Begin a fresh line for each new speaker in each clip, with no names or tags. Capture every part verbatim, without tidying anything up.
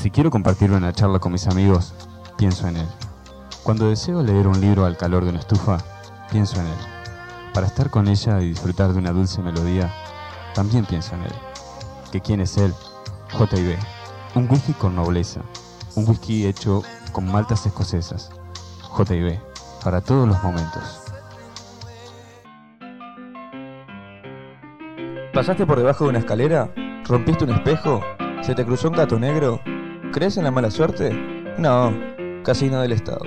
Si quiero compartir una charla con mis amigos, pienso en él. Cuando deseo leer un libro al calor de una estufa, pienso en él. Para estar con ella y disfrutar de una dulce melodía, también pienso en él. ¿Que quién es él? J y B. Un whisky con nobleza. Un whisky hecho con maltas escocesas. J y B. Para todos los momentos.
¿Pasaste por debajo de una escalera? ¿Rompiste un espejo? ¿Se te cruzó un gato negro? ¿Crees en la mala suerte? No, Casino del Estado.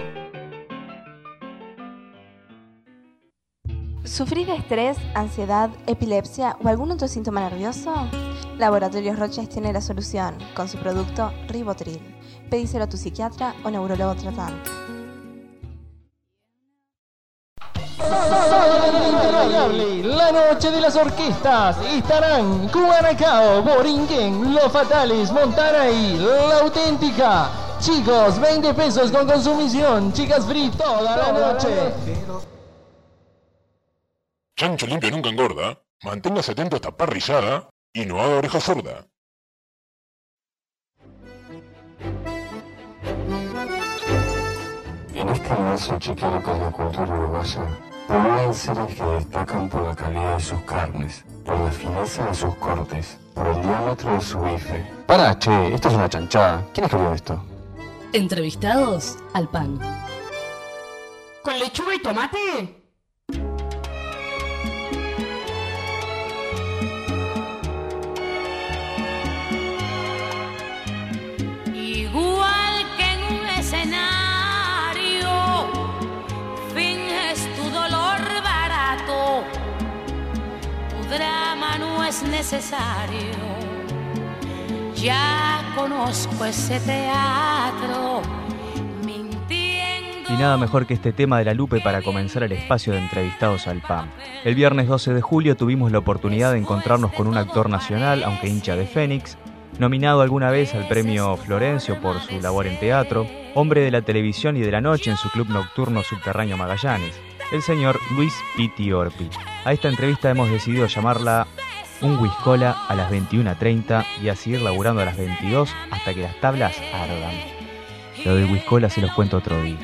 ¿Sufrís de estrés, ansiedad, epilepsia o algún otro síntoma nervioso? Laboratorios Roches tiene la solución con su producto Rivotril. Pedíselo a tu psiquiatra o neurólogo tratante.
La noche de las orquestas estarán Guanacao, Borinquen, Los Fatales, Montana y La Auténtica. Chicos, veinte pesos con consumición. Chicas free toda la noche.
Chancho limpio nunca engorda. Manténgase atento a esta parrillada y no haga oreja sorda.
En este universo chequeado con la cultura uruguaya, promueven series que destacan por la calidad de sus carnes, por la fineza de sus cortes, por el diámetro de su bife.
Pará, che, esto es una chanchada. ¿Quién escribió esto?
Entrevistados al pan.
¿Con lechuga y tomate?
Igual que en un escenario, finges tu dolor barato, tu drama no es necesario. Ya conozco ese teatro, mintiendo.
Y nada mejor que este tema de la Lupe para comenzar el espacio de Entrevistados al P A M. El viernes doce de julio tuvimos la oportunidad de encontrarnos con un actor nacional, aunque hincha de Fénix, nominado alguna vez al premio Florencio por su labor en teatro, hombre de la televisión y de la noche en su club nocturno Subterráneo Magallanes, el señor Luis Piti Orpi. A esta entrevista hemos decidido llamarla Un Whiskola a las veintiuna treinta y a seguir laburando a las veintidós hasta que las tablas ardan. Lo del Whiskola se los cuento otro día.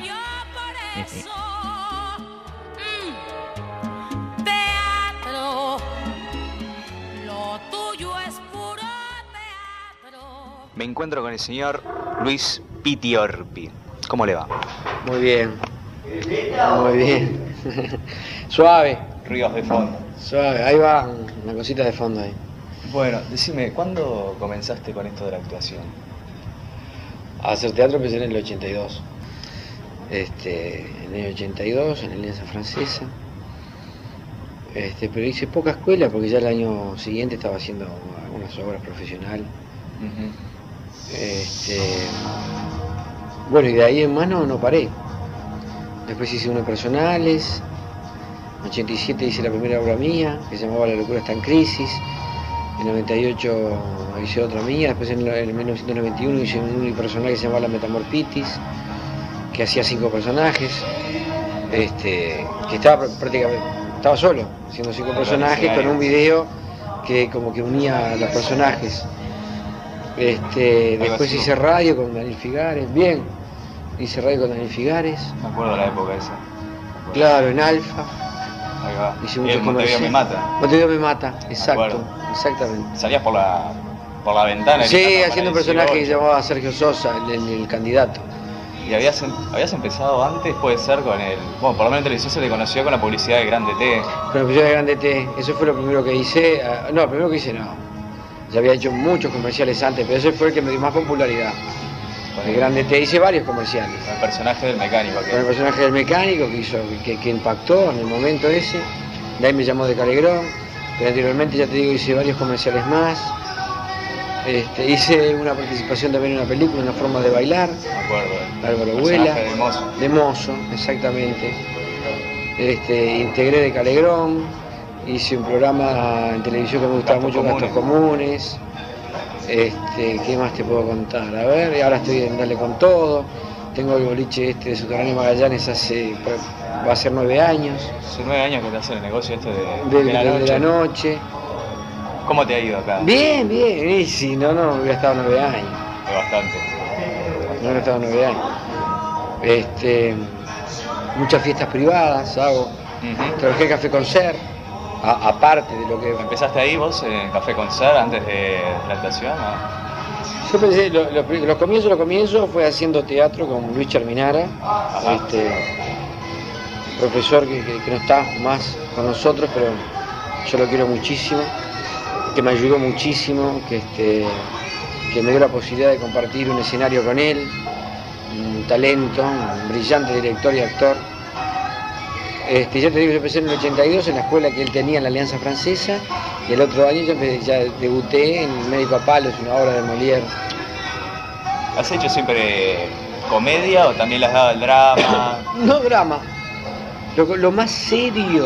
Me encuentro con el señor Luis Piti Orpi. ¿Cómo le va?
Muy bien. Muy bien. Suave.
Ríos de fondo.
Suave, ahí va una cosita de fondo ahí.
Bueno, decime, ¿cuándo comenzaste con esto de la actuación?
A hacer teatro empecé en el ochenta y dos. Este, en el ochenta y dos, en la Alianza Francesa. Este, pero hice poca escuela porque ya el año siguiente estaba haciendo algunas obras profesionales. Uh-huh. Este, bueno, y de ahí en más no, no paré. Después hice unos personales. En ochenta y siete hice la primera obra mía, que se llamaba La locura está en crisis. En noventa y ocho hice otra mía. Después en, en mil novecientos noventa y uno hice un unipersonal que se llamaba La Metamorpitis, que hacía cinco personajes. Este, que estaba prácticamente, estaba solo, haciendo cinco personajes con un video que como que unía a los personajes. Este, después hice radio con Daniel Figares, bien, hice radio con Daniel Figares.
Me acuerdo de la época esa.
Claro, en Alfa.
Ahí va.
Hice muchos
el Montevideo me mata.
Montevideo me mata, exacto, exactamente.
Salías por la, por la ventana.
Sí, haciendo un personaje que se llamaba Sergio Sosa, el, el, el candidato.
¿Y habías, habías empezado antes, puede ser, con el... Bueno, por lo menos en televisión se te conoció con la publicidad de Grande T.
Con la publicidad de Grande T, eso fue lo primero que hice. Uh, no, lo primero que hice no. Ya había hecho muchos comerciales antes, pero ese fue el que me dio más popularidad. Con el Grande T hice varios comerciales.
Con el personaje del mecánico.
Que... Con el personaje del mecánico que hizo, que, que impactó en el momento ese. De ahí me llamó de Calegrón. Pero anteriormente, ya te digo, hice varios comerciales más. Este, hice una participación también en una película, Una forma de bailar.
Me acuerdo.
Álvaro Huela.
De mozo.
De mozo, exactamente. Este, integré de Calegrón. Hice un programa en televisión que me gustaba Gastos mucho, Gastos Comunes. Este, ¿qué más te puedo contar? A ver, y ahora estoy en Dale con Todo. Tengo el boliche este de Subterráneo Magallanes hace, va a ser nueve años.
Hace nueve años que te hace el negocio este de,
de,
de, la,
de,
noche.
de la noche.
¿Cómo te ha ido acá?
Bien, bien, y si no, no hubiera estado nueve años.
Es bastante.
No he estado nueve años. Este, muchas fiestas privadas hago. Uh-huh. Trabajé en Café Concert, a, aparte de lo que...
¿Empezaste ahí vos en Café Concert antes de la actuación? ¿No?
Yo pensé, lo, lo, los comienzos, los comienzos fue haciendo teatro con Luis Cherminara, este, profesor que, que, que no está más con nosotros, pero yo lo quiero muchísimo, que me ayudó muchísimo, que, este, que me dio la posibilidad de compartir un escenario con él, un talento, un brillante director y actor. Este, ya te digo, yo empecé en el ochenta y dos en la escuela que él tenía en la Alianza Francesa, y el otro año yo empecé, ya debuté en Médico a Palos, una obra de Molière.
¿Has hecho siempre comedia o también le has dado el drama?
No drama, lo, lo más serio,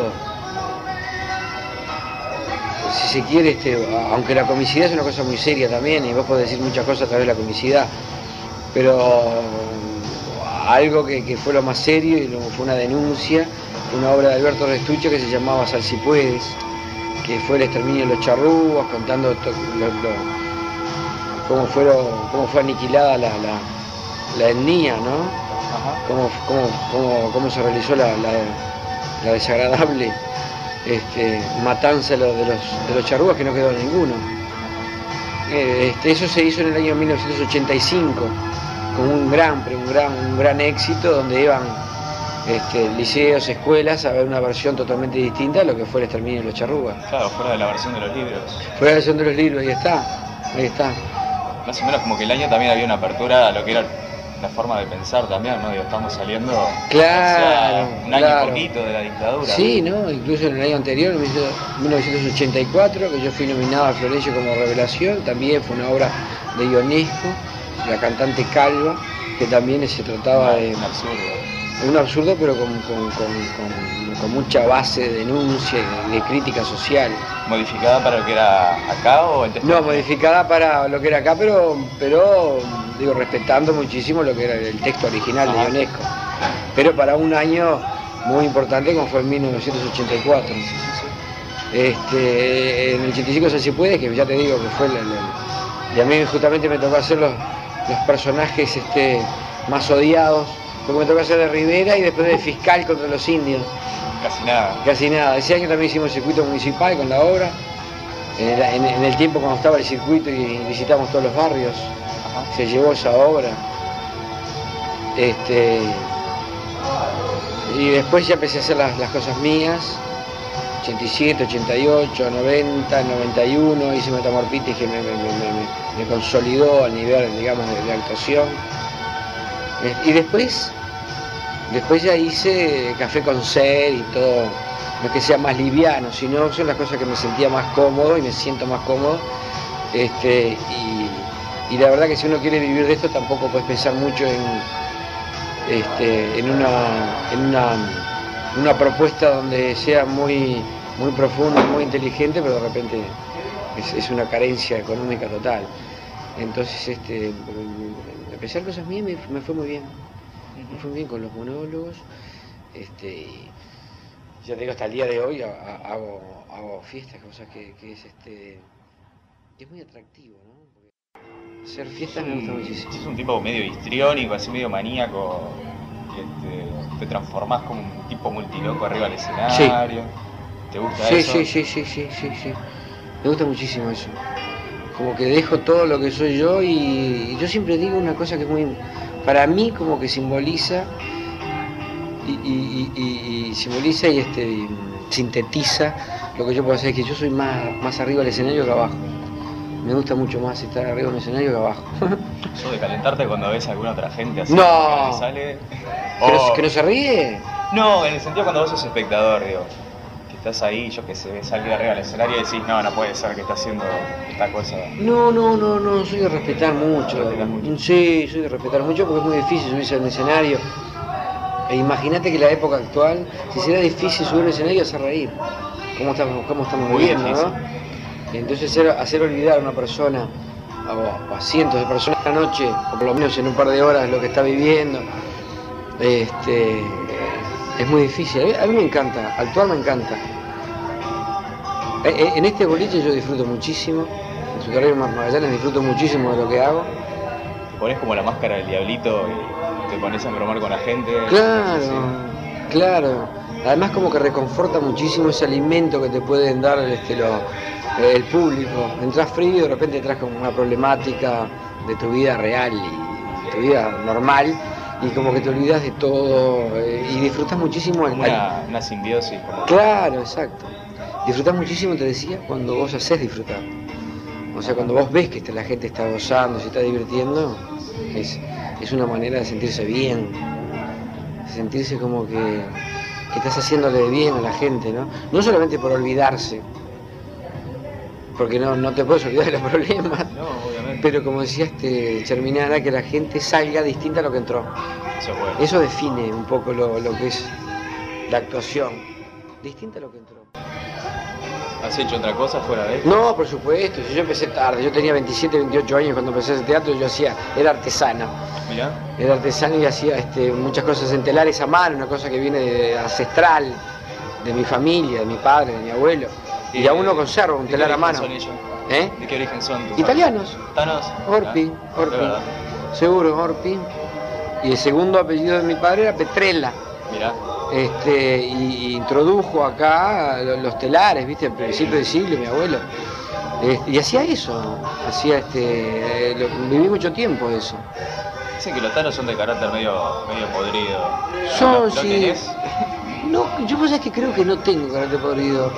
si se quiere, este, aunque la comicidad es una cosa muy seria también, y vos podés decir muchas cosas a través de la comicidad, pero algo que, que fue lo más serio y lo, fue una denuncia, una obra de Alberto Restuccio que se llamaba Sal si puedes, que fue el exterminio de los charrúas, contando to, lo, lo, cómo, fueron, cómo fue aniquilada la, la, la etnia, ¿no? Ajá. Cómo, cómo, cómo, cómo se realizó la, la, la desagradable este, matanza de los, de, los, de los charrúas, que no quedó ninguno. Este, eso se hizo en el año mil novecientos ochenta y cinco, con un gran, un gran, un gran éxito, donde iban Este, liceos, escuelas, a ver una versión totalmente distinta a lo que fue el exterminio de los charrúas.
Claro, fuera de la versión de los libros.
Fuera de la versión de los libros, ahí está, ahí está.
Más o menos como que el año también había una apertura a lo que era la forma de pensar también, ¿no? Digo, estamos saliendo
claro,
un
claro.
año y poquito de la dictadura.
Sí, ¿no? Incluso en el año anterior, en mil novecientos ochenta y cuatro, que yo fui nominado a Florencio como revelación, también fue una obra de Ionesco, la cantante Calva, que también se trataba
no,
de...
Un absurdo.
Un absurdo, pero con, con, con, con, con mucha base de denuncia y de crítica social.
¿Modificada para lo que era acá o el texto?
No, modificada para lo que era acá, pero, pero digo, respetando muchísimo lo que era el texto original Ajá. de Ionesco. Pero para un año muy importante como fue en mil novecientos ochenta y cuatro. Sí, sí, sí. Este, en el ochenta y cinco Sal si puedes, que ya te digo que fue... La, la, y a mí justamente me tocó hacer los, los personajes este, más odiados, porque me tocó hacer de Rivera y después de fiscal contra los indios.
Casi nada.
Casi nada. Ese año también hicimos el circuito municipal con la obra, en el, en, en el tiempo cuando estaba el circuito y visitamos todos los barrios. Ajá. Se llevó esa obra. Este, y después ya empecé a hacer las, las cosas mías, ochenta y siete, ochenta y ocho, noventa, noventa y uno, hice Metamorfitis que me, me, me, me, me consolidó a nivel, digamos, de, de actuación. Y después, después ya hice Café Concert y todo, no es que sea más liviano, sino son las cosas que me sentía más cómodo y me siento más cómodo. Este, y, y la verdad que si uno quiere vivir de esto tampoco puedes pensar mucho en, este, en, una, en una, una propuesta donde sea muy, muy profunda, muy inteligente, pero de repente es, es una carencia económica total. Entonces, este, empecé a hacer cosas mías me, me fue muy bien. Me fue muy bien con los monólogos. Este, y ya te digo, hasta el día de hoy hago, hago fiestas, cosas que, que es este es muy atractivo, ¿no? Porque hacer fiestas me gusta muchísimo.
Es un tipo medio histriónico, así medio maníaco, que te, te transformás como un tipo multiloco arriba del escenario. Sí. ¿Te gusta
sí,
eso?
Sí, sí, sí, sí, sí, sí. Me gusta muchísimo eso. Como que dejo todo lo que soy yo y yo siempre digo una cosa que es muy, para mí como que simboliza y, y, y, y simboliza y este y sintetiza lo que yo puedo hacer, es que yo soy más, más arriba del escenario que abajo. Me gusta mucho más estar arriba del escenario que abajo.
¿Sos de calentarte cuando ves a alguna otra gente así?
No.
Que sale?
¿Que, no, ¿Que no se ríe?
No, en el sentido cuando vos sos espectador, digo. Estás ahí, yo que sé, salir arriba del escenario y decís, no, no puede ser que está haciendo esta cosa.
No, no, no, no, soy de respetar mucho. mucho. Sí, soy de respetar mucho porque es muy difícil subirse al escenario. E imagínate que en la época actual, si será difícil subir al escenario, hacer reír. ¿Cómo estamos, cómo estamos viviendo, no? Entonces hacer, hacer olvidar a una persona, o a cientos de personas a la noche, o por lo menos en un par de horas, lo que está viviendo, este, es muy difícil. A mí, a mí me encanta, actuar me encanta. En este boliche yo disfruto muchísimo, en su carrera Magallanes disfruto muchísimo de lo que hago,
te pones como la máscara del diablito y te pones a bromar con la gente.
Claro,
sí.
claro. Además como que reconforta muchísimo ese alimento que te pueden dar este, lo, el público. Entrás frío y de repente entras con una problemática de tu vida real y tu vida normal y como que te olvidas de todo eh, y disfrutas muchísimo. El,
una, una simbiosis. Como...
Claro, exacto. Disfrutas muchísimo, te decía, cuando vos hacés disfrutar. O sea, cuando vos ves que la gente está gozando, se está divirtiendo, es, es una manera de sentirse bien, de sentirse como que, que estás haciéndole bien a la gente, ¿no? No solamente por olvidarse, porque no, no te puedes olvidar de los problemas,
no, obviamente.
Pero como decía este Cherminara, que la gente salga distinta a lo que entró.
Eso, bueno.
Eso define un poco lo, lo que es la actuación, distinta a lo que entró.
¿Has hecho otra cosa fuera de esto?
No, por supuesto, yo empecé tarde, yo tenía veintisiete, veintiocho años cuando empecé a hacer teatro, yo hacía, era artesana.
Mirá.
Era artesana y hacía este, muchas cosas en telares a mano, una cosa que viene de, ancestral, de mi familia, de mi padre, de mi abuelo. Y, y aún no conservo un telar a mano.
¿De qué origen son ellos?
¿Eh?
¿De qué origen son? tus
Italianos.
¿Tanos?
Orpi,
Ah,
Orpi.
¿verdad?
Seguro, Orpi. Y el segundo apellido de mi padre era Petrella.
Mirá.
Este, y, y introdujo acá los telares, viste, al principio del siglo, mi abuelo. Este, y hacía eso, hacía este, eh, lo, viví mucho tiempo eso.
Dicen que los tanos son de carácter medio, medio podrido.
Son,
¿Lo, lo
sí.
tenés?
No, yo pues es que creo que no tengo carácter podrido.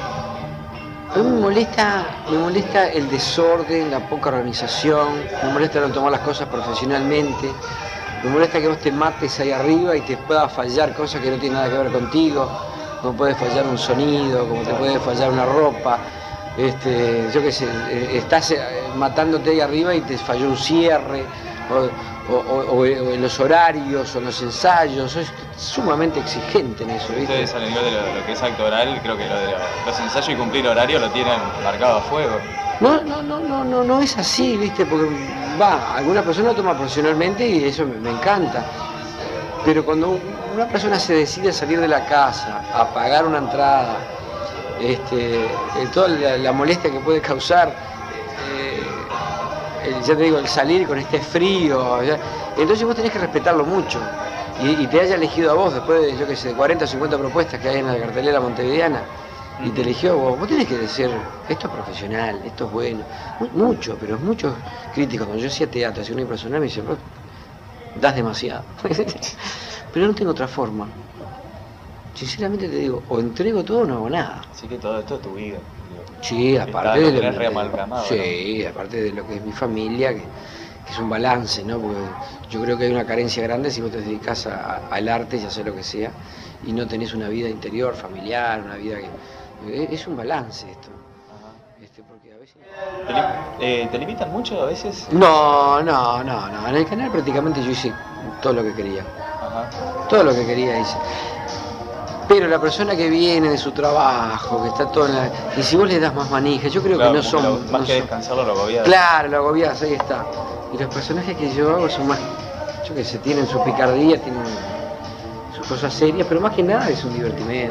A mí me molesta, me molesta el desorden, la poca organización, me molesta no tomar las cosas profesionalmente. Me molesta que vos te mates ahí arriba y te pueda fallar cosas que no tienen nada que ver contigo, como puede fallar un sonido, como te puede fallar una ropa, este, yo qué sé, estás matándote ahí arriba y te falló un cierre, o, o, o, o en los horarios, o en los ensayos, soy sumamente exigente en eso, ¿viste?
Ustedes a nivel de lo, lo que es actoral, creo que lo de lo, los ensayos y cumplir horario lo tienen marcado a fuego.
No, no, no, no, no, no es así, ¿viste? Porque va, alguna persona lo toma profesionalmente y eso me, me encanta. Pero cuando una persona se decide a salir de la casa, a pagar una entrada, este, eh, toda la, la molestia que puede causar, eh, el, ya te digo, el salir con este frío, ya, entonces vos tenés que respetarlo mucho. Y, y te haya elegido a vos después de, yo qué sé, cuarenta o cincuenta propuestas que hay en la cartelera montevideana. Y te eligió vos, vos tenés que decir, esto es profesional, esto es bueno, mucho, pero muchos críticos, cuando yo hacía teatro, hacía unipersonal, me dicen, vos das demasiado, pero no tengo otra forma, sinceramente te digo, o entrego todo o no hago nada.
Así que todo esto es tu vida.
Sí, aparte de,
de,
lo,
de,
sí,
¿no?
aparte de lo que es mi familia, que, que es un balance, ¿no? Porque yo creo que hay una carencia grande si vos te dedicas a, a, al arte y a hacer lo que sea, y no tenés una vida interior, familiar, una vida que... Es un balance esto. Este, porque a veces...
¿Te, li eh, ¿Te limitan mucho a veces?
No, no, no, no. En el canal prácticamente yo hice todo lo que quería.
Ajá.
Todo lo que quería hice. Pero la persona que viene de su trabajo, que está todo en la... Y si vos le das más manija, yo creo claro, que no son...
Lo, más
no
que
son...
descansarlo lo agobiás.
Claro, lo agobiás, ahí está. Y los personajes que yo hago son más... Yo qué sé, tienen su picardía, tienen sus cosas serias, pero más que nada es un divertimento.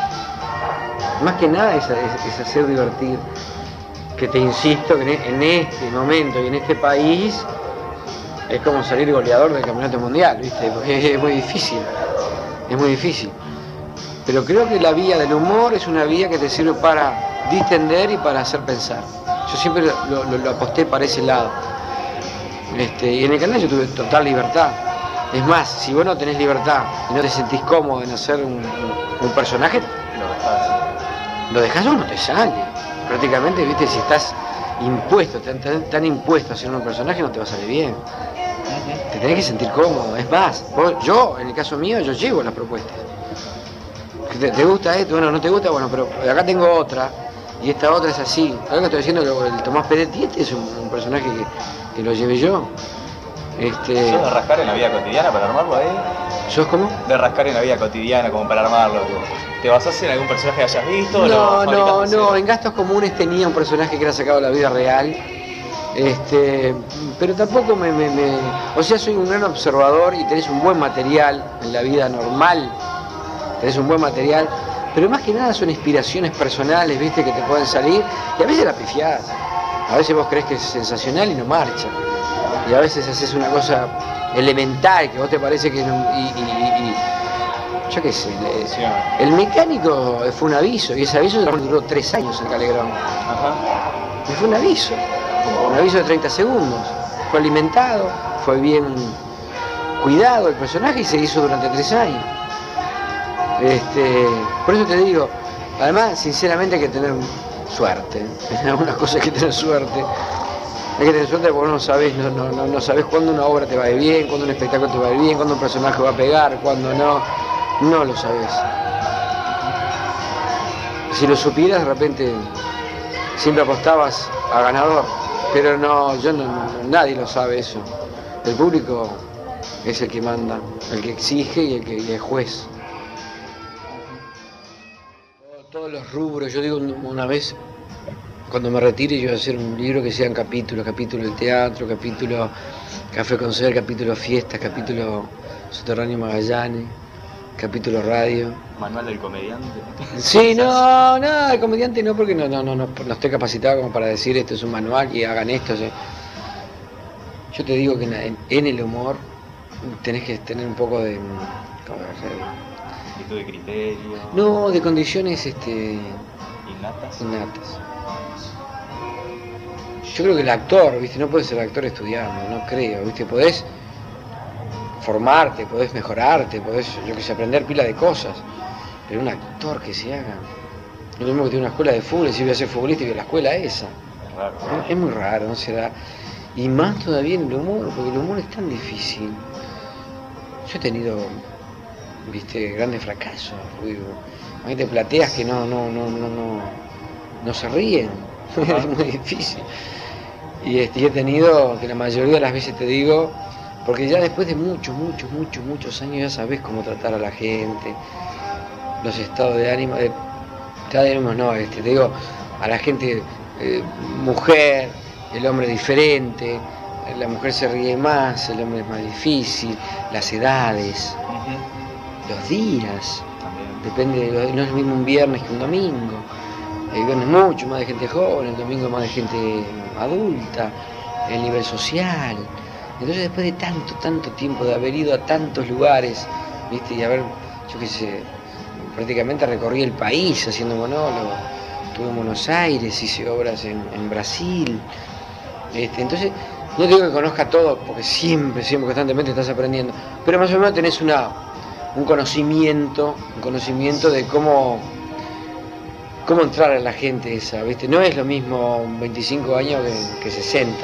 Más que nada es, es, es hacer divertir, que te insisto que en este momento y en este país es como salir goleador del campeonato mundial, ¿viste? Porque es muy difícil, es muy difícil. Pero creo que la vía del humor es una vía que te sirve para distender y para hacer pensar. Yo siempre lo, lo, lo aposté para ese lado. Este, y en el canal yo tuve total libertad. Es más, si vos no tenés libertad y no te sentís cómodo en hacer un, un, un personaje,
lo dejás.
Lo dejás o no te sale. Prácticamente, viste, si estás impuesto, tan, tan, tan impuesto a ser un personaje, no te va a salir bien. Te tenés que sentir cómodo. Es más, vos, yo, en el caso mío, yo llevo las propuestas. ¿Te, te gusta esto? Bueno, no te gusta, bueno, pero acá tengo otra. Y esta otra es así. Ahora que estoy diciendo el Tomás Peretti, este es un, un personaje que, que lo llevé yo. Este...
¿Sos de rascar en la vida cotidiana para armarlo ahí?
¿Sos cómo?
De rascar en la vida cotidiana como para armarlo. ¿Te basás en algún personaje que hayas visto?
No, no, no. En Gastos Comunes tenía un personaje que era sacado de la vida real. Este, pero tampoco me, me, me... O sea, soy un gran observador y tenés un buen material en la vida normal. Tenés un buen material. Pero más que nada son inspiraciones personales, viste, que te pueden salir. Y a veces la pifiás. A veces vos crees que es sensacional y no marcha. y a veces haces una cosa elemental que vos te parece que... no- y, y- y- y- yo qué sé, le- el mecánico fue un aviso, y ese aviso duró tres años en Calegrón. Y fue un aviso, un aviso de treinta segundos. Fue alimentado, fue bien cuidado el personaje y se hizo durante tres años. Este, por eso te digo, además, sinceramente hay que tener suerte. En algunas cosas hay que tener suerte. Hay que tener suerte porque no sabes, no, no, no, no sabes cuándo una obra te va a ir bien, cuándo un espectáculo te va a ir bien, cuándo un personaje va a pegar, cuándo no. No lo sabes. Si lo supieras, de repente siempre apostabas a ganador. Pero no, yo no, no- nadie lo sabe eso. El público es el que manda, el que exige y el que y el juez. Todos los rubros, yo digo una vez, cuando me retire, yo voy a hacer un libro que sean capítulos, capítulo del teatro, capítulo Café con Ser, capítulo fiestas, capítulo Subterráneo Magallanes, capítulo radio.
Manual del comediante.
Sí, no, no, el comediante no, porque no, no, no, no, no estoy capacitado como para decir esto es un manual y hagan esto. O sea, yo te digo que en, en- en el humor tenés que tener un poco de... ¿cómo se
Actitud de criterio.
No, de condiciones este,
Innatas.
innatas. Yo creo que el actor, ¿viste? No puedes ser actor estudiando, no creo, ¿viste? Podés formarte, podés mejorarte, podés, yo que sé, aprender pila de cosas, pero un actor que se haga. Es lo mismo que tiene una escuela de fútbol y si voy a ser futbolista y voy a la escuela esa.
Es raro.
¿No? Es muy raro, no se da. Y más todavía en el humor, porque el humor es tan difícil. Yo he tenido, viste, grandes fracasos. Imagínate plateas que no, no, no, no, no, no se ríen. Es muy difícil. Y este, y he tenido, que la mayoría de las veces te digo, porque ya después de muchos, muchos, muchos, muchos años ya sabes cómo tratar a la gente, los estados de ánimo, de, estado de ánimo no, este, te digo, a la gente, eh, mujer, el hombre diferente, la mujer se ríe más, el hombre es más difícil, las edades, los días, depende, no es lo mismo un viernes que un domingo. El viernes mucho más de gente joven, el domingo más de gente adulta, el nivel social. Entonces después de tanto, tanto tiempo de haber ido a tantos lugares, viste, y haber, yo qué sé, prácticamente recorrí el país haciendo monólogos, estuve en Buenos Aires, hice obras en, en Brasil. Este, entonces, no digo que conozca todo, porque siempre, siempre, constantemente estás aprendiendo, pero más o menos tenés una, un conocimiento, un conocimiento de cómo, cómo entrar a la gente esa, ¿viste? No es lo mismo veinticinco años que, que sesenta.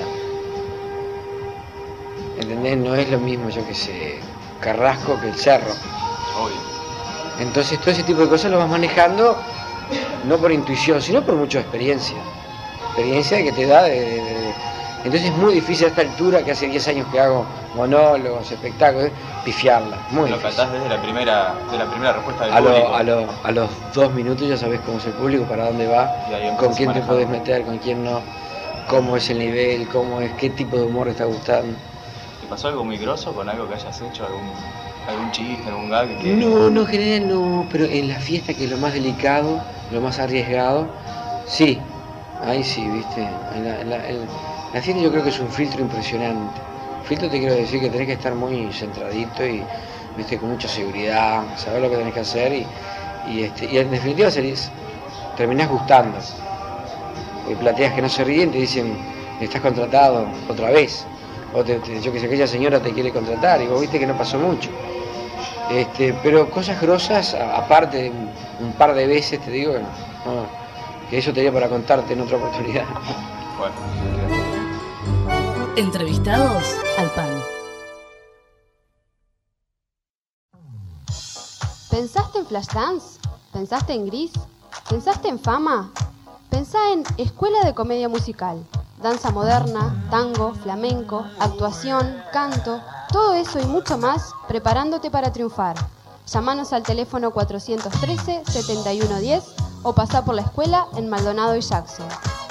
¿Entendés? No es lo mismo, yo que sé, Carrasco que el Cerro.
Obvio.
Entonces todo ese tipo de cosas lo vas manejando no por intuición, sino por mucha experiencia. Experiencia que te da de... de- de- Entonces es muy difícil a esta altura, que hace diez años que hago monólogos, espectáculos, pifiarla. Muy
Lo
difícil.
catás desde la primera, de la primera respuesta del
A, lo-
público.
a, lo- a los dos minutos ya sabes cómo es el público, para dónde va,
Y ahí empiezas
con
a
quién te
manejar.
podés meter, con quién no, cómo es el nivel, cómo es, qué tipo de humor está gustando.
¿Te pasó algo muy grosso con algo que hayas hecho? ¿Algún, algún chiste, algún gag? Que...
No, no, en general no, pero en la fiesta, que es lo más delicado, lo más arriesgado, sí, ahí sí, viste. En la, en la- en la fiesta yo creo que es un filtro impresionante. Filtro te quiero decir que tenés que estar muy centradito y, viste, con mucha seguridad, saber lo que tenés que hacer y, y, este, y en definitiva salís, terminás gustando. Porque plateas que no se ríen te dicen, estás contratado otra vez. O te, te- yo que sé, aquella señora te quiere contratar y vos viste que no pasó mucho. Este, pero cosas grosas, a- aparte de un, un par de veces, te digo que, no, no, que eso te dio para contarte en otra oportunidad.
Entrevistados al pan.
¿Pensaste en Flashdance? ¿Pensaste en Gris? ¿Pensaste en Fama? Pensá en Escuela de Comedia Musical. Danza moderna, tango, flamenco, actuación, canto, todo eso y mucho más preparándote para triunfar. Llámanos al teléfono cuatrocientos trece, setenta y uno diez o pasá por la escuela en Maldonado y Jackson.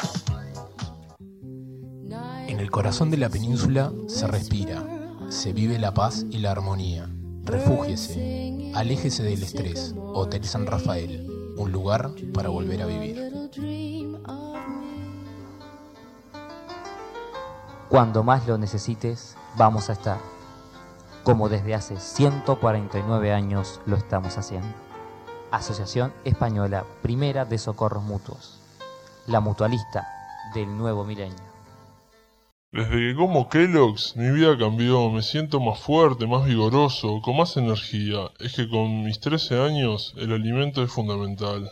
En el corazón de la península se respira, se vive la paz y la armonía. Refúgiese, aléjese del estrés. Hotel San Rafael, un lugar para volver a vivir.
Cuando más lo necesites, vamos a estar. Como desde hace ciento cuarenta y nueve años lo estamos haciendo. Asociación Española Primera de Socorros Mutuos. La mutualista del nuevo milenio.
Desde que como Kellogg's, mi vida cambió. Me siento más fuerte, más vigoroso, con más energía. Es que con mis trece años, el alimento es fundamental.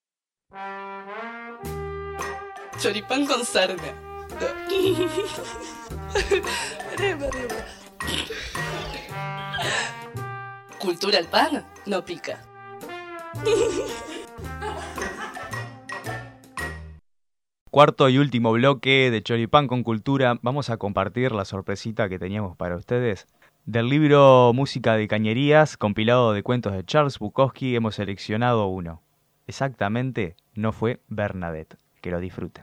Choripán con sarna. Rema, rema. Cultura al pan no pica.
Cuarto y último bloque de Choripán con Cultura. Vamos a compartir la sorpresita que teníamos para ustedes. Del libro Música de Cañerías, compilado de cuentos de Charles Bukowski, hemos seleccionado uno. Exactamente, no fue Bernadette. Que lo disfruten.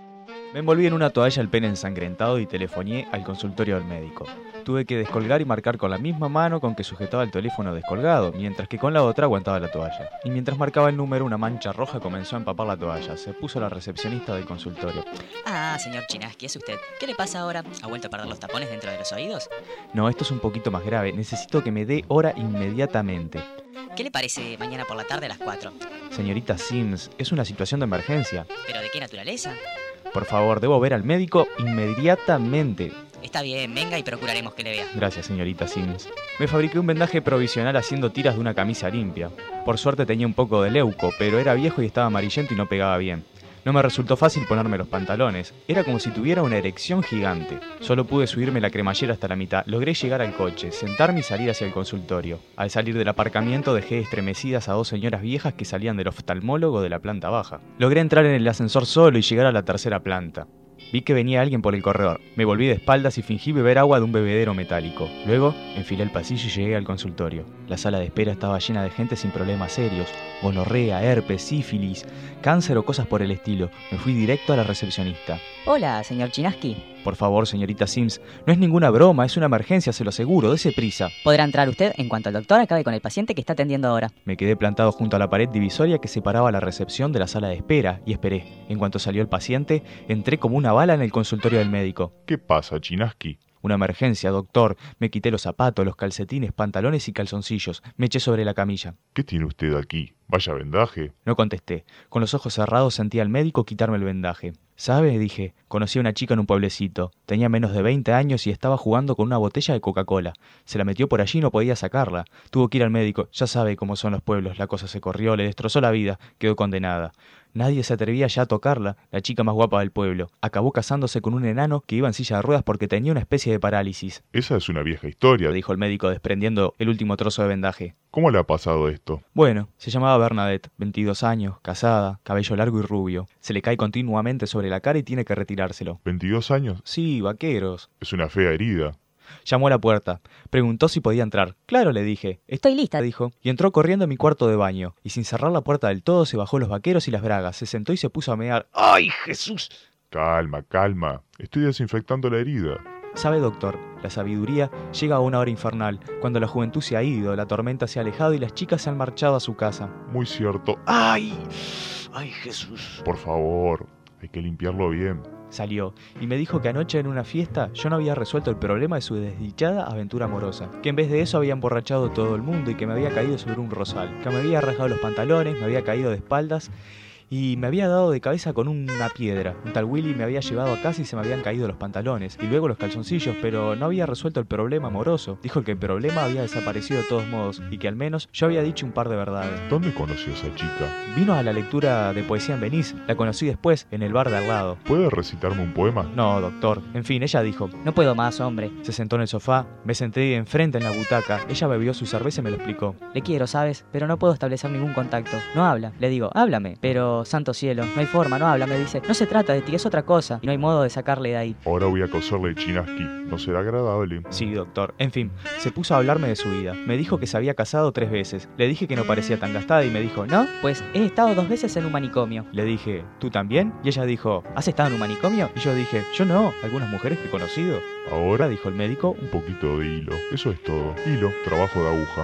Me envolví en una toalla el pene ensangrentado y telefonié al consultorio del médico. Tuve que descolgar y marcar con la misma mano con que sujetaba el teléfono descolgado, mientras que con la otra aguantaba la toalla. Y mientras marcaba el número, una mancha roja comenzó a empapar la toalla. Se puso la recepcionista del consultorio.
Ah, señor Chinaski, ¿es usted? ¿Qué le pasa ahora? ¿Ha vuelto a perder los tapones dentro de los oídos?
No, esto es un poquito más grave. Necesito que me dé hora inmediatamente.
¿Qué le parece mañana por la tarde a las cuatro?
Señorita Sims, es una situación de emergencia.
¿Pero de qué naturaleza?
Por favor, debo ver al médico inmediatamente.
Está bien, venga y procuraremos que le vea.
Gracias, señorita Sims. Me fabriqué un vendaje provisional haciendo tiras de una camisa limpia. Por suerte tenía un poco de leuco, pero era viejo y estaba amarillento y no pegaba bien. No me resultó fácil ponerme los pantalones. Era como si tuviera una erección gigante. Solo pude subirme la cremallera hasta la mitad. Logré llegar al coche, sentarme y salir hacia el consultorio. Al salir del aparcamiento dejé estremecidas a dos señoras viejas que salían del oftalmólogo de la planta baja. Logré entrar en el ascensor solo y llegar a la tercera planta. Vi que venía alguien por el corredor. Me volví de espaldas y fingí beber agua de un bebedero metálico. Luego, enfilé el pasillo y llegué al consultorio. La sala de espera estaba llena de gente sin problemas serios. Gonorrea, herpes, sífilis, cáncer o cosas por el estilo. Me fui directo a la recepcionista.
Hola, señor Chinaski.
Por favor, señorita Sims, no es ninguna broma, es una emergencia, se lo aseguro, dese prisa.
Podrá entrar usted en cuanto el doctor acabe con el paciente que está atendiendo ahora.
Me quedé plantado junto a la pared divisoria que separaba la recepción de la sala de espera y esperé. En cuanto salió el paciente, entré como una bala en el consultorio del médico.
¿Qué pasa, Chinaski?
Una emergencia, doctor. Me quité los zapatos, los calcetines, pantalones y calzoncillos. Me eché sobre la camilla.
¿Qué tiene usted aquí? ¿Vaya vendaje?
No contesté. Con los ojos cerrados sentí al médico quitarme el vendaje. ¿Sabe? Dije. Conocí a una chica en un pueblecito. Tenía menos de veinte años y estaba jugando con una botella de Coca-Cola. Se la metió por allí y no podía sacarla. Tuvo que ir al médico. Ya sabe cómo son los pueblos. La cosa se corrió, le destrozó la vida. Quedó condenada. Nadie se atrevía ya a tocarla, la chica más guapa del pueblo. Acabó casándose con un enano que iba en silla de ruedas porque tenía una especie de parálisis.
Esa es una vieja historia,
dijo el médico desprendiendo el último trozo de vendaje.
¿Cómo le ha pasado esto?
Bueno, se llamaba Bernadette, veintidós años, casada, cabello largo y rubio. Se le cae continuamente sobre la cara y tiene que retirárselo.
¿veintidós años?
Sí, vaqueros.
Es una fea herida.
Llamó a la puerta. Preguntó si podía entrar. Claro, le dije.
Estoy lista,
dijo. Y entró corriendo a mi cuarto de baño. Y sin cerrar la puerta del todo, se bajó los vaqueros y las bragas. Se sentó y se puso a mear. ¡Ay, Jesús!
Calma, calma. Estoy desinfectando la herida.
Sabe, doctor, la sabiduría llega a una hora infernal, cuando la juventud se ha ido, la tormenta se ha alejado y las chicas se han marchado a su casa.
Muy cierto.
¡Ay! ¡Ay, Jesús!
Por favor, hay que limpiarlo bien.
Salió y me dijo que anoche en una fiesta yo no había resuelto el problema de su desdichada aventura amorosa, que en vez de eso había emborrachado todo el mundo y que me había caído sobre un rosal, que me había rasgado los pantalones, me había caído de espaldas y me había dado de cabeza con una piedra. Un tal Willy me había llevado a casa y se me habían caído los pantalones y luego los calzoncillos, pero no había resuelto el problema amoroso. Dijo que el problema había desaparecido de todos modos y que al menos yo había dicho un par de verdades.
¿Dónde conoció a esa chica?
Vino a la lectura de poesía en Venice. La conocí después, en el bar de al lado.
¿Puede recitarme un poema?
No, doctor. En fin, ella dijo:
no puedo más, hombre.
Se sentó en el sofá, me senté enfrente en la butaca. Ella bebió su cerveza y me lo explicó.
Le quiero, ¿sabes? Pero no puedo establecer ningún contacto. No habla. Le digo, háblame. Pero, santo cielo, no hay forma, no habla. Me dice, no se trata de ti, es otra cosa. Y no hay modo de sacarle de ahí.
Ahora voy a coserle Chinaski. No será agradable.
Sí, doctor. En fin, se puso a hablarme de su vida. Me dijo que se había casado tres veces. Le dije que no parecía tan gastada y me dijo, ¿no?
Pues he estado dos veces en un manicomio.
Le dije, ¿tú también? Y ella dijo, ¿has estado en un manicomio? Y yo dije, yo no, algunas mujeres que he conocido.
Ahora,
dijo el médico,
un poquito de hilo. Eso es todo. Hilo, trabajo de aguja.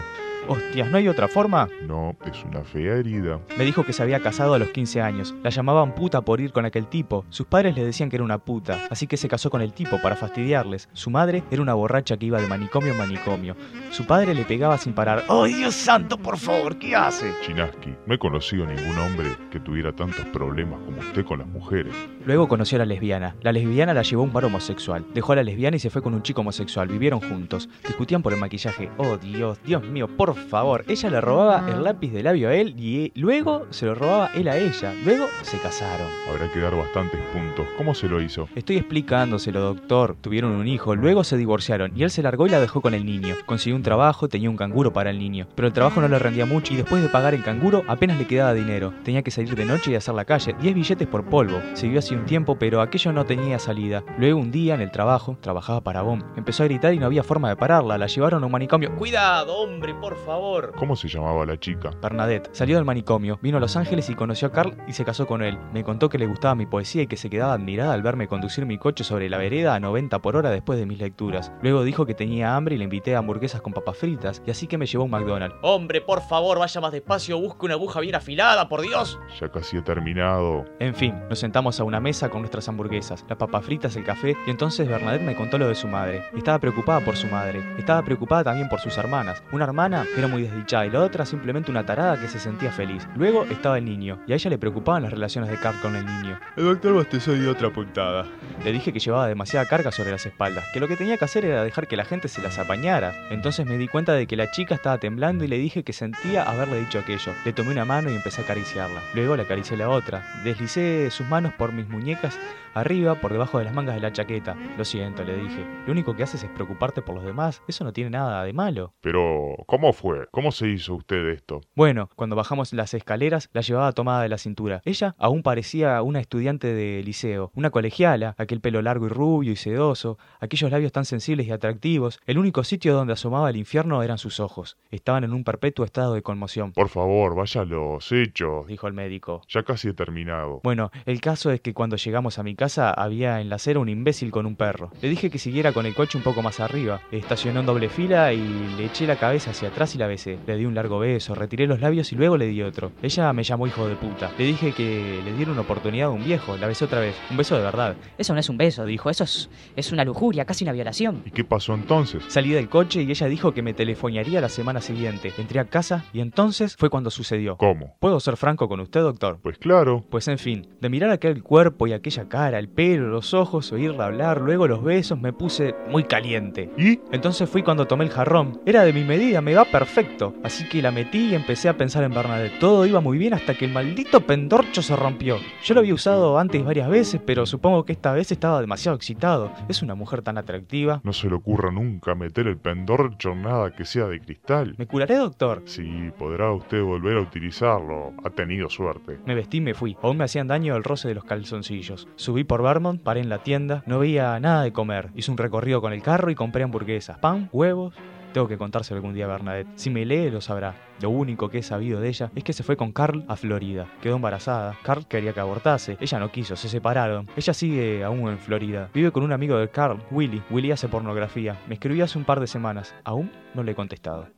Hostias, ¿no hay otra forma?
No, es una fea herida.
Me dijo que se había casado a los quince años. La llamaban puta por ir con aquel tipo. Sus padres le decían que era una puta, así que se casó con el tipo para fastidiarles. Su madre era una borracha que iba de manicomio en manicomio. Su padre le pegaba sin parar. ¡Oh, Dios santo, por favor! ¿Qué hace?
Chinaski, no he conocido ningún hombre que tuviera tantos problemas como usted con las mujeres.
Luego conoció a la lesbiana. La lesbiana la llevó a un bar homosexual. Dejó a la lesbiana y se fue con un chico homosexual. Vivieron juntos. Discutían por el maquillaje. ¡Oh, Dios! Dios mío, por favor. Ella le robaba el lápiz de labio a él y luego se lo robaba él a ella. Luego se casaron.
Habrá que dar bastantes puntos. ¿Cómo se lo hizo?
Estoy explicándoselo, doctor. Tuvieron un hijo, luego se divorciaron y él se largó y la dejó con el niño. Consiguió un trabajo, tenía un canguro para el niño. Pero el trabajo no le rendía mucho y después de pagar el canguro apenas le quedaba dinero. Tenía que salir de noche y hacer la calle. diez billetes por polvo. Siguió así un tiempo, pero aquello no tenía salida. Luego un día en el trabajo, trabajaba para B O M, empezó a gritar y no había forma de pararla. La llevaron a un manicomio. ¡Cuidado, hombre, por favor!
¿Cómo se llamaba la chica?
Bernadette. Salió del manicomio, vino a Los Ángeles y conoció a Carl y se casó con él. Me contó que le gustaba mi poesía y que se quedaba admirada al verme conducir mi coche sobre la vereda a noventa por hora después de mis lecturas. Luego dijo que tenía hambre y le invité a hamburguesas con papas fritas y así que me llevó a un McDonald's. ¡Hombre, por favor, vaya más despacio, busque una aguja bien afilada, por Dios!
Ya casi he terminado.
En fin, nos sentamos a una mesa con nuestras hamburguesas, las papas fritas, el café y entonces Bernadette me contó lo de su madre. Estaba preocupada por su madre, estaba preocupada también por sus hermanas. Una hermana era muy desdichada y la otra simplemente una tarada que se sentía feliz. Luego estaba el niño y a ella le preocupaban las relaciones de Carl con el niño.
El doctor Bastezó dio otra puntada.
Le dije que llevaba demasiada carga sobre las espaldas, que lo que tenía que hacer era dejar que la gente se las apañara. Entonces me di cuenta de que la chica estaba temblando y le dije que sentía haberle dicho aquello. Le tomé una mano y empecé a acariciarla. Luego le acaricié la otra. Deslicé sus manos por mis muñecas, arriba, por debajo de las mangas de la chaqueta. Lo siento, le dije. Lo único que haces es preocuparte por los demás. Eso no tiene nada de malo.
Pero, ¿cómo fue? ¿Cómo se hizo usted esto?
Bueno, cuando bajamos las escaleras, la llevaba tomada de la cintura. Ella aún parecía una estudiante de liceo, una colegiala, aquel pelo largo y rubio y sedoso, aquellos labios tan sensibles y atractivos. El único sitio donde asomaba el infierno eran sus ojos. Estaban en un perpetuo estado de conmoción.
Por favor, vaya a los hechos,
dijo el médico.
Ya casi he terminado.
Bueno, el caso es que cuando llegamos a mi casa había en la acera un imbécil con un perro. Le dije que siguiera con el coche un poco más arriba. Estacionó en doble fila y le eché la cabeza hacia atrás y la besé. Le di un largo beso, retiré los labios y luego le di otro. Ella me llamó hijo de puta. Le dije que le diera una oportunidad a un viejo. La besé otra vez. Un beso de verdad.
Eso no es un beso, dijo. Eso es, es una lujuria, casi una violación.
¿Y qué pasó entonces?
Salí del coche y ella dijo que me telefonearía la semana siguiente. Entré a casa y entonces fue cuando sucedió.
¿Cómo?
¿Puedo ser franco con usted, doctor?
Pues claro.
Pues en fin, de mirar aquel cuerpo y aquella cara, el pelo, los ojos, oírla hablar, luego los besos, me puse muy caliente.
¿Y?
Entonces fui cuando tomé el jarrón. Era de mi medida, me va perfecto. Así que la metí y empecé a pensar en Bernadette. Todo iba muy bien hasta que el maldito pendorcho se rompió. Yo lo había usado antes varias veces, pero supongo que esta vez estaba demasiado excitado. Es una mujer tan atractiva.
No se le ocurra nunca meter el pendorcho en nada que sea de cristal.
¿Me curaré, doctor?
Sí, podrá usted volver a utilizarlo. Ha tenido suerte.
Me vestí y me fui. Aún me hacían daño el roce de los calzoncillos. Subí por Vermont, paré en la tienda. No veía nada de comer. Hice un recorrido con el carro y compré hamburguesas, pan, huevos. Tengo que contárselo algún día a Bernadette. Si me lee, lo sabrá. Lo único que he sabido de ella es que se fue con Carl a Florida. Quedó embarazada. Carl quería que abortase. Ella no quiso, se separaron. Ella sigue aún en Florida. Vive con un amigo de Carl, Willy. Willy hace pornografía. Me escribió hace un par de semanas. Aún no le he contestado.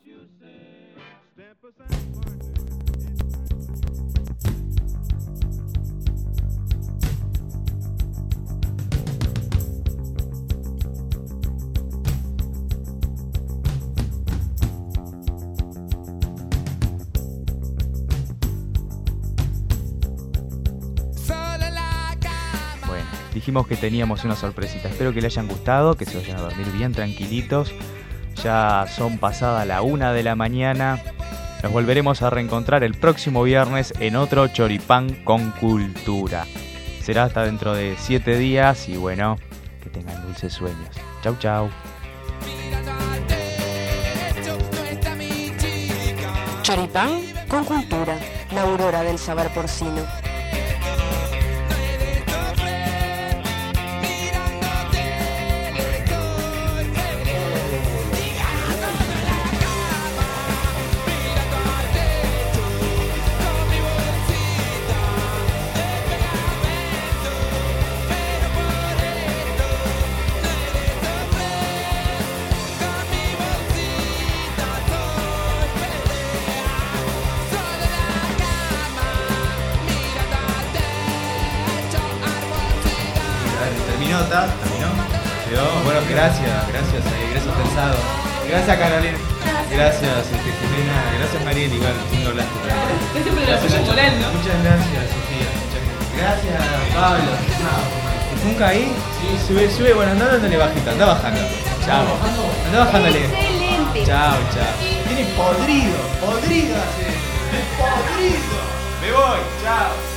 Dijimos que teníamos una sorpresita. Espero que les hayan gustado, que se vayan a dormir bien tranquilitos. Ya son pasada la una de la mañana. Nos volveremos a reencontrar el próximo viernes en otro Choripán con Cultura. Será hasta dentro de siete días y bueno, que tengan dulces sueños. Chau, chau.
Choripán con Cultura, la aurora del saber porcino.
gracias, gracias, eh, gracias pensado. Gracias Carolina. Gracias, este, Jimena. Gracias Mariel, igual, no hablaste.
Gracias,
Muchas,
Moreno.
muchas gracias, Sofía. Muchas gracias, Pablo. ¿Nunca ahí? Sí, sube, sube, bueno, anda dándole bajita, anda bajando. Chao. Anda bajándole.
Excelente.
Chao, chao. Tiene podrido, podrido así. Podrido. Me voy, chao.